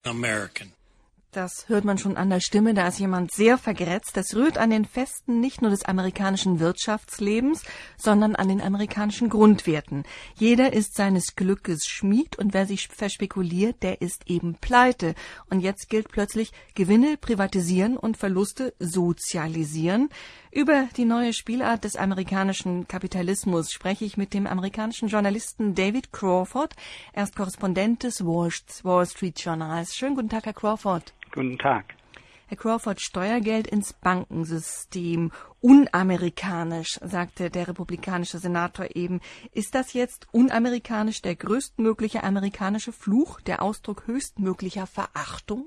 American. Das hört man schon an der Stimme, da ist jemand sehr vergrätzt. Das rührt an den Festen nicht nur des amerikanischen Wirtschaftslebens, sondern an den amerikanischen Grundwerten. Jeder ist seines Glückes Schmied und wer sich verspekuliert, der ist eben pleite. Und jetzt gilt plötzlich Gewinne privatisieren und Verluste sozialisieren. Über die neue Spielart des amerikanischen Kapitalismus spreche ich mit dem amerikanischen Journalisten David Crawford. Er ist Korrespondent des Wall Street Journals. Schönen guten Tag, Herr Crawford. Guten Tag. Herr Crawford, Steuergeld ins Bankensystem, unamerikanisch, sagte der republikanische Senator eben. Ist das jetzt unamerikanisch der größtmögliche amerikanische Fluch, der Ausdruck höchstmöglicher Verachtung?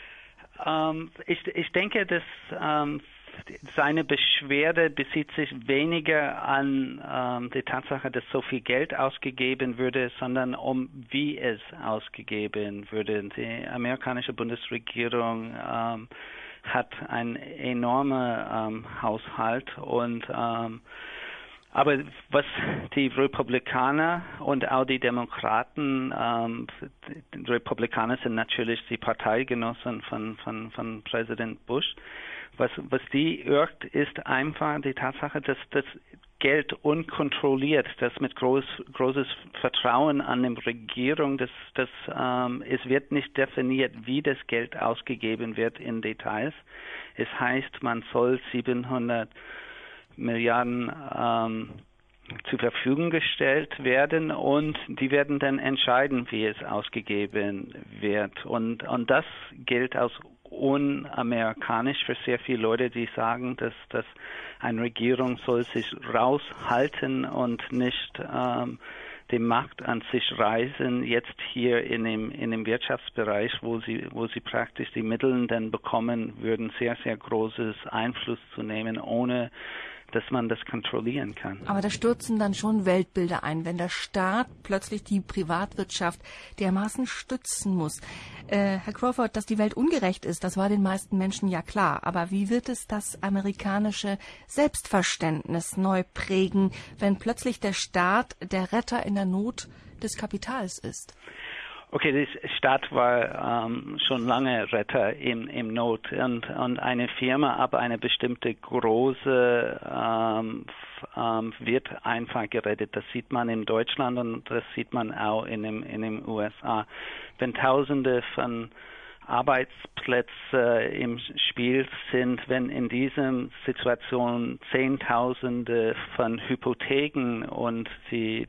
Ich denke, dass seine Beschwerde bezieht sich weniger an die Tatsache, dass so viel Geld ausgegeben würde, sondern um wie es ausgegeben würde. Die amerikanische Bundesregierung hat einen enormen Haushalt und aber was die Republikaner und auch die Demokraten, die Republikaner sind natürlich die Parteigenossen von Präsident Bush. Was die irrt, ist einfach die Tatsache, dass das Geld unkontrolliert, das mit großes Vertrauen an die Regierung, es wird nicht definiert, wie das Geld ausgegeben wird in Details. Es heißt, man soll 700 Milliarden zur Verfügung gestellt werden und die werden dann entscheiden, wie es ausgegeben wird. Und das gilt als unamerikanisch für sehr viele Leute, die sagen, dass eine Regierung soll sich raushalten und nicht die Macht an sich reißen, jetzt hier in dem Wirtschaftsbereich, wo sie praktisch die Mittel dann bekommen würden, sehr, sehr großes Einfluss zu nehmen, ohne dass man das kontrollieren kann. Aber da stürzen dann schon Weltbilder ein, wenn der Staat plötzlich die Privatwirtschaft dermaßen stützen muss. Herr Crawford, dass die Welt ungerecht ist, das war den meisten Menschen ja klar. Aber wie wird es das amerikanische Selbstverständnis neu prägen, wenn plötzlich der Staat der Retter in der Not des Kapitals ist? Okay, der Staat war schon lange Retter im Not und eine Firma ab eine bestimmte Größe wird einfach gerettet. Das sieht man in Deutschland und das sieht man auch in den USA. Wenn Tausende von Arbeitsplätze im Spiel sind, wenn in diesem Situation Zehntausende von Hypotheken und die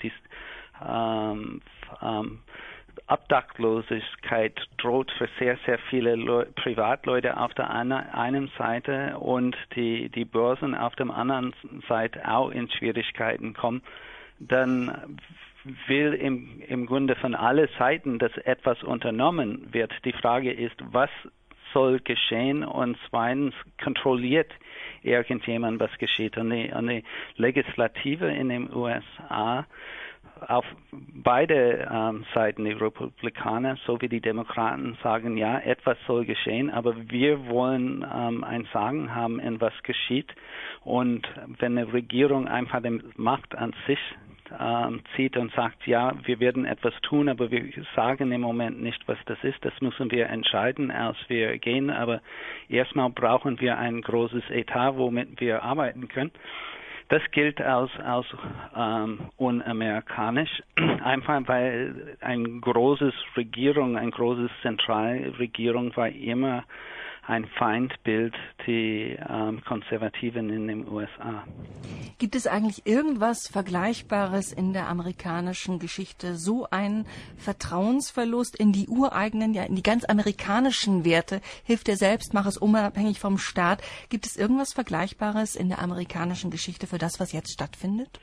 Obdachlosigkeit droht für sehr, sehr viele Privatleute auf der einen Seite und die Börsen auf der anderen Seite auch in Schwierigkeiten kommen, dann will im Grunde von allen Seiten, dass etwas unternommen wird. Die Frage ist, was soll geschehen und zweitens kontrolliert irgendjemand, was geschieht. Und die Legislative in den USA auf beide Seiten, die Republikaner sowie die Demokraten, sagen, ja, etwas soll geschehen, aber wir wollen ein Sagen haben, in was geschieht. Und wenn eine Regierung einfach die Macht an sich zieht und sagt, ja, wir werden etwas tun, aber wir sagen im Moment nicht, was das ist, das müssen wir entscheiden, als wir gehen. Aber erstmal brauchen wir ein großes Etat, womit wir arbeiten können. Das gilt als unamerikanisch, einfach weil eine große Zentralregierung war immer ein Feindbild der Konservativen in den USA. Gibt es eigentlich irgendwas Vergleichbares in der amerikanischen Geschichte? So ein Vertrauensverlust in die ureigenen, ja in die ganz amerikanischen Werte, hilft der selbst, mach es unabhängig vom Staat. Gibt es irgendwas Vergleichbares in der amerikanischen Geschichte für das, was jetzt stattfindet?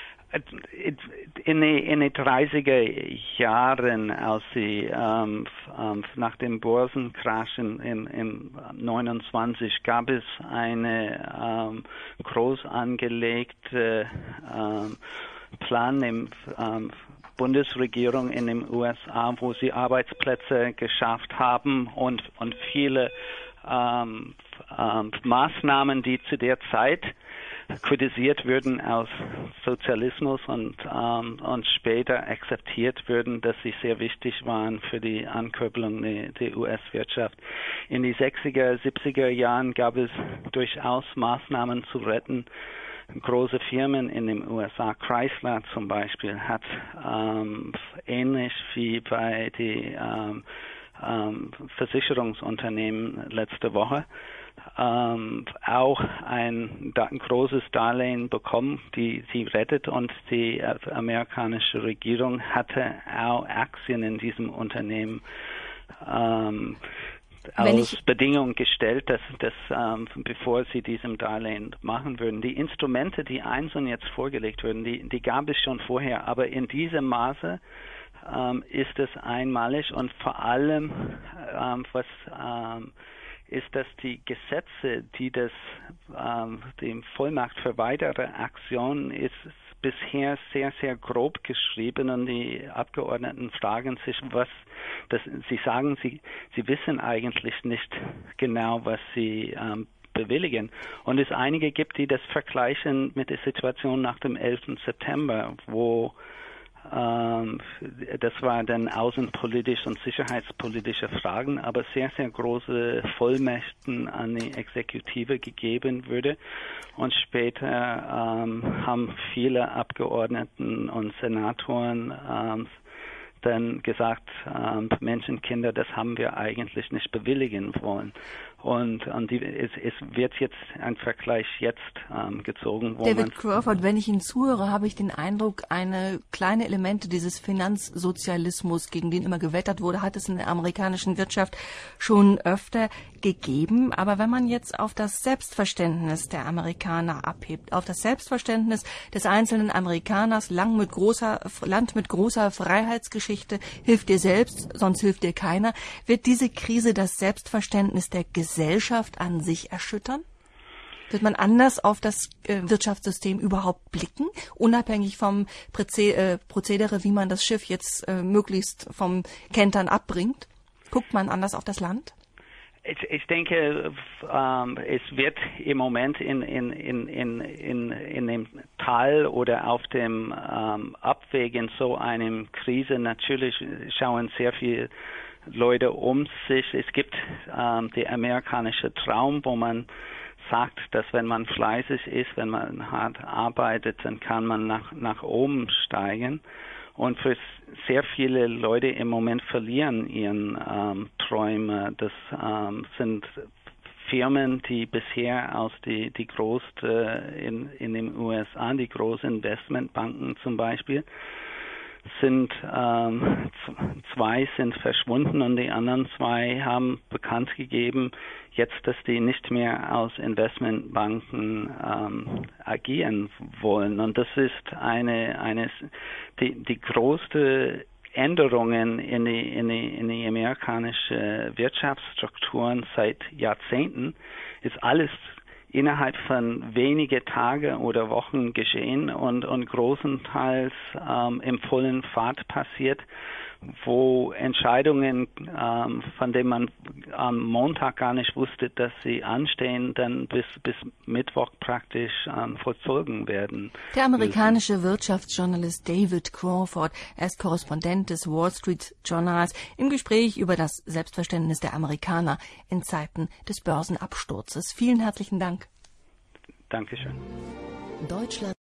In den 30er Jahren, als sie nach dem Börsencrash in 29 gab es eine groß angelegte Plan der Bundesregierung in den USA, wo sie Arbeitsplätze geschafft haben und viele Maßnahmen, die zu der Zeit kritisiert würden aus Sozialismus und später akzeptiert würden, dass sie sehr wichtig waren für die Ankurbelung der US-Wirtschaft. In die 60er, 70er Jahren gab es durchaus Maßnahmen zu retten. Große Firmen in den USA, Chrysler zum Beispiel, hat ähnlich wie bei den Versicherungsunternehmen letzte Woche auch ein großes Darlehen bekommen, die sie rettet, und die amerikanische Regierung hatte auch Aktien in diesem Unternehmen aus Bedingungen gestellt, dass bevor sie diesem Darlehen machen würden. Die Instrumente, die einzeln jetzt vorgelegt würden, die gab es schon vorher, aber in diesem Maße ist es einmalig, und vor allem ist, dass die Gesetze, die dem Vollmacht für weitere Aktionen ist bisher sehr, sehr grob geschrieben, und die Abgeordneten fragen sich, sie sagen, sie wissen eigentlich nicht genau, was sie bewilligen. Und es einige gibt, die das vergleichen mit der Situation nach dem 11. September, wo das war dann außenpolitisch und sicherheitspolitische Fragen, aber sehr, sehr große Vollmächten an die Exekutive gegeben würde. Und später haben viele Abgeordneten und Senatoren dann gesagt, Menschenkinder, das haben wir eigentlich nicht bewilligen wollen. Und es wird jetzt ein Vergleich gezogen. David Crawford, wenn ich Ihnen zuhöre, habe ich den Eindruck, eine kleine Elemente dieses Finanzsozialismus, gegen den immer gewettert wurde, hat es in der amerikanischen Wirtschaft schon öfter gegeben. Aber wenn man jetzt auf das Selbstverständnis der Amerikaner abhebt, auf das Selbstverständnis des einzelnen Amerikaners, Land mit großer Freiheitsgeschichte, hilft dir selbst, sonst hilft dir keiner, wird diese Krise das Selbstverständnis der Gesellschaft an sich erschüttern? Wird man anders auf das Wirtschaftssystem überhaupt blicken, unabhängig vom Prozedere, wie man das Schiff jetzt möglichst vom Kentern abbringt? Guckt man anders auf das Land? Ich denke, es wird im Moment in dem Tal oder auf dem Abweg in so einem Krise, natürlich schauen sehr viele Leute um sich. Es gibt der amerikanische Traum, wo man sagt, dass wenn man fleißig ist, wenn man hart arbeitet, dann kann man nach oben steigen. Und für sehr viele Leute im Moment verlieren ihren Träume. Das sind Firmen, die bisher aus die größte in den USA, die großen Investmentbanken zum Beispiel, sind zwei sind verschwunden, und die anderen zwei haben bekannt gegeben, jetzt, dass die nicht mehr aus Investmentbanken agieren wollen. Und das ist die größte Änderungen in die amerikanische Wirtschaftsstrukturen seit Jahrzehnten, ist alles innerhalb von wenige Tage oder Wochen geschehen und großenteils im vollen Fahrt passiert, wo Entscheidungen, von denen man am Montag gar nicht wusste, dass sie anstehen, dann bis Mittwoch praktisch vollzogen werden. Der amerikanische Wirtschaftsjournalist David Crawford, er ist Korrespondent des Wall Street Journals, im Gespräch über das Selbstverständnis der Amerikaner in Zeiten des Börsenabsturzes. Vielen herzlichen Dank. Dankeschön. Deutschland.